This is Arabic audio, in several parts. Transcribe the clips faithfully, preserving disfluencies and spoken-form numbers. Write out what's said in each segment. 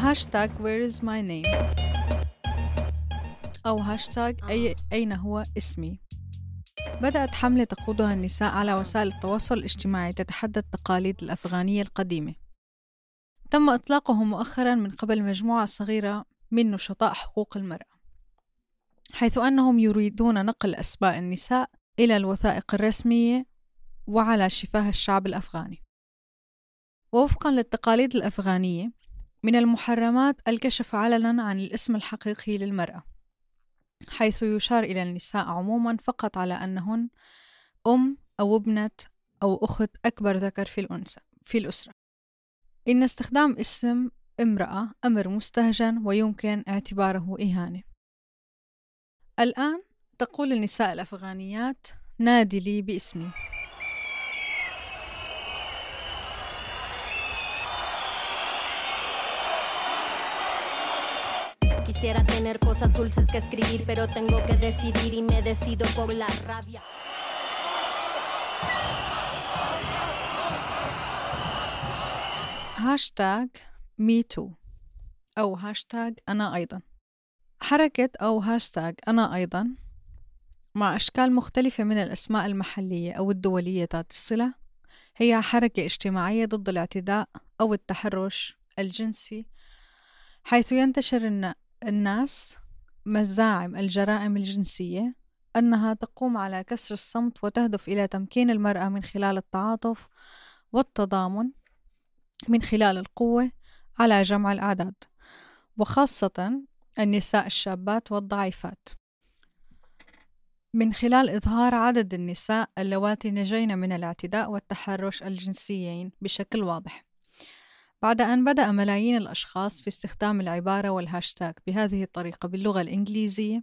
هاشتاج where is my name أو هاشتاج أي أين هو اسمي. بدأت حملة تقودها النساء على وسائل التواصل الاجتماعي تتحدى التقاليد الأفغانية القديمة. تم إطلاقه مؤخراً من قبل مجموعة صغيرة من نشطاء حقوق المرأة، حيث أنهم يريدون نقل أسماء النساء إلى الوثائق الرسمية وعلى شفاه الشعب الأفغاني. ووفقاً للتقاليد الأفغانية من المحرمات الكشف علناً عن الاسم الحقيقي للمرأة، حيث يشار إلى النساء عموماً فقط على أنهن أم أو ابنة أو أخت أكبر ذكر في الأنثى في الأسرة. إن استخدام اسم امرأة أمر مستهجن ويمكن اعتباره إهانة. الآن تقول النساء الأفغانيات: نادي لي باسمي. Quisiera tener cosas dulces que escribir, pero tengo que decidir y me decido por la rabia. هاشتاج مي تو أو هاشتاج أنا أيضا. حركة أو هاشتاج أنا أيضا مع أشكال مختلفة من الأسماء المحلية أو الدولية ذات الصلة هي حركة اجتماعية ضد الاعتداء أو التحرش الجنسي، حيث ينتشر الناس مزاعم الجرائم الجنسية أنها تقوم على كسر الصمت وتهدف إلى تمكين المرأة من خلال التعاطف والتضامن من خلال القوة على جمع الأعداد، وخاصة النساء الشابات والضعيفات، من خلال إظهار عدد النساء اللواتي نجين من الاعتداء والتحرش الجنسيين بشكل واضح. بعد أن بدأ ملايين الأشخاص في استخدام العبارة والهاشتاج بهذه الطريقة باللغة الإنجليزية،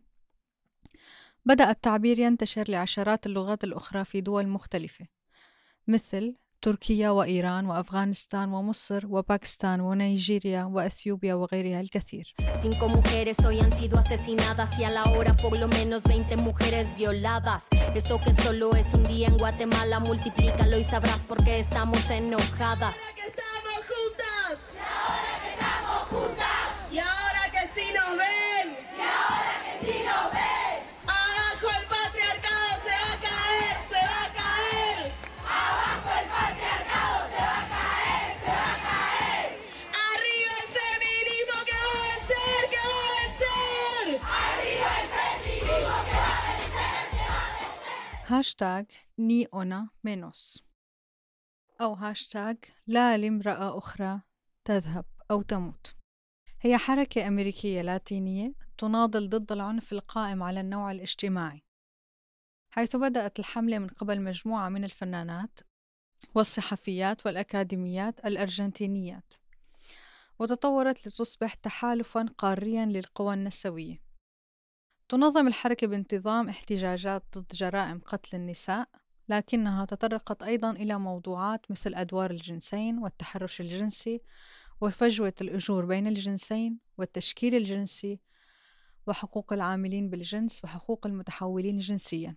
بدأ التعبير ينتشر لعشرات اللغات الأخرى في دول مختلفة مثل تركيا وإيران وأفغانستان ومصر وباكستان ونيجيريا وأثيوبيا وغيرها الكثير. Cinco mujeres hoy han sido asesinadas y a la hora por lo menos veinte mujeres violadas. Eso que solo es un día en Guatemala, multiplícalo y sabrás por qué estamos enojadas. Ahora que estamos juntas. Y ahora que estamos juntas. Y ahora que sí nos ven. Y ahora que sí nos ven. Abajo el patriarcado se va a caer, se va a caer. Abajo el patriarcado se va a caer, se va a caer. Arriba el feminismo que va a vencer, que va a vencer. Arriba el feminismo que va a vencer, que va a vencer. هاشتاج ني أونا مينوس أو هاشتاج لا لامرأة أخرى تذهب أو تموت. هي حركة أمريكية لاتينية تناضل ضد العنف القائم على النوع الاجتماعي، حيث بدأت الحملة من قبل مجموعة من الفنانات والصحفيات والأكاديميات الأرجنتينيات، وتطورت لتصبح تحالفاً قارياً للقوى النسوية. تنظم الحركة بانتظام احتجاجات ضد جرائم قتل النساء، لكنها تطرقت أيضاً إلى موضوعات مثل أدوار الجنسين والتحرش الجنسي وفجوة الأجور بين الجنسين والتشكيل الجنسي وحقوق العاملين بالجنس وحقوق المتحولين جنسياً.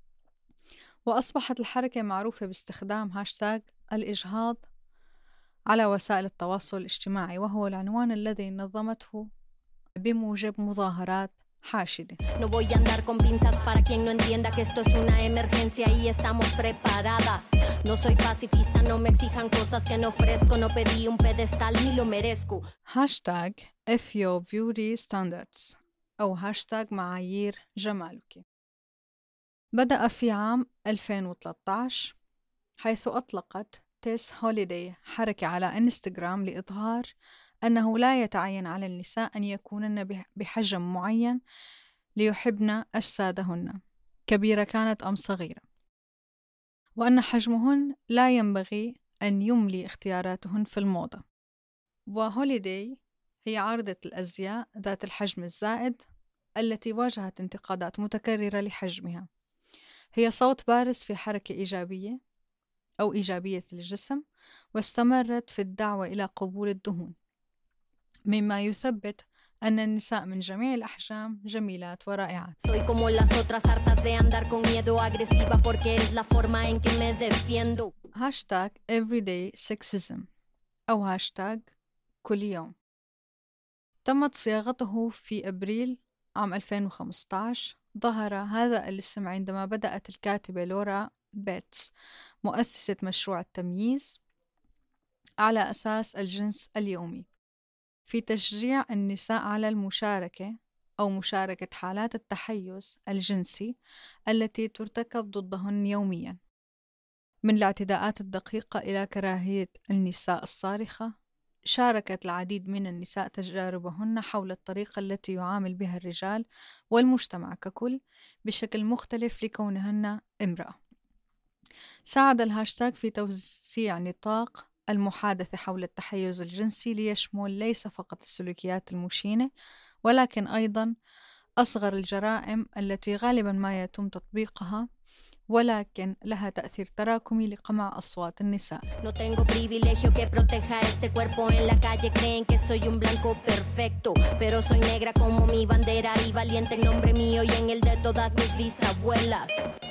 وأصبحت الحركة معروفة باستخدام هاشتاج الإجهاض على وسائل التواصل الاجتماعي، وهو العنوان الذي نظمته بموجب مظاهرات حاشدة. No voy a andar con pinzas para quien no entienda que esto es una emergencia y estamos preparadas. No soy pacifista, no me exijan cosas que no ofrezco, no pedí un pedestal ni lo merezco. هاشتاج F your beauty standards أو هاشتاج معايير جمالك. بدأ في عام ألفين وثلاثة عشر، حيث أطلقت تيس هوليداي حركة على إنستغرام لإظهار أنه لا يتعين على النساء أن يكونن بحجم معين ليحبن أجسادهن كبيرة كانت أم صغيرة، وأن حجمهن لا ينبغي أن يملي اختياراتهن في الموضة. وهوليداي هي عارضة الأزياء ذات الحجم الزائد التي واجهت انتقادات متكررة لحجمها. هي صوت بارز في حركة إيجابية أو إيجابية الجسم، واستمرت في الدعوة إلى قبول الدهون، مما يثبت أن النساء من جميع الأحجام جميلات ورائعات. Soy como las otras hartas de andar con miedo agresiva porque es la forma en que me defiendo. هاشتاج everyday sexism أو هاشتاج كل يوم. تمت صياغته في أبريل عام ألفين وخمسة عشر. ظهر هذا الاسم عندما بدأت الكاتبة لورا بيتس مؤسسة مشروع التمييز على أساس الجنس اليومي في تشجيع النساء على المشاركة أو مشاركة حالات التحيز الجنسي التي ترتكب ضدهن يومياً، من الاعتداءات الدقيقة إلى كراهية النساء الصارخة. شاركت العديد من النساء تجاربهن حول الطريقة التي يعامل بها الرجال والمجتمع ككل بشكل مختلف لكونهن امرأة. ساعد الهاشتاغ في توسيع نطاق المحادثة حول التحيز الجنسي ليشمل ليس فقط السلوكيات المشينة ولكن أيضاً أصغر الجرائم التي غالباً ما يتم تطبيقها ولكن لها تأثير تراكمي لقمع أصوات النساء. No tengo privilegio que proteja este cuerpo en la calle, creen que soy un blanco perfecto, pero soy negra como mi bandera y valiente en nombre mío y en el de todas mis bisabuelas.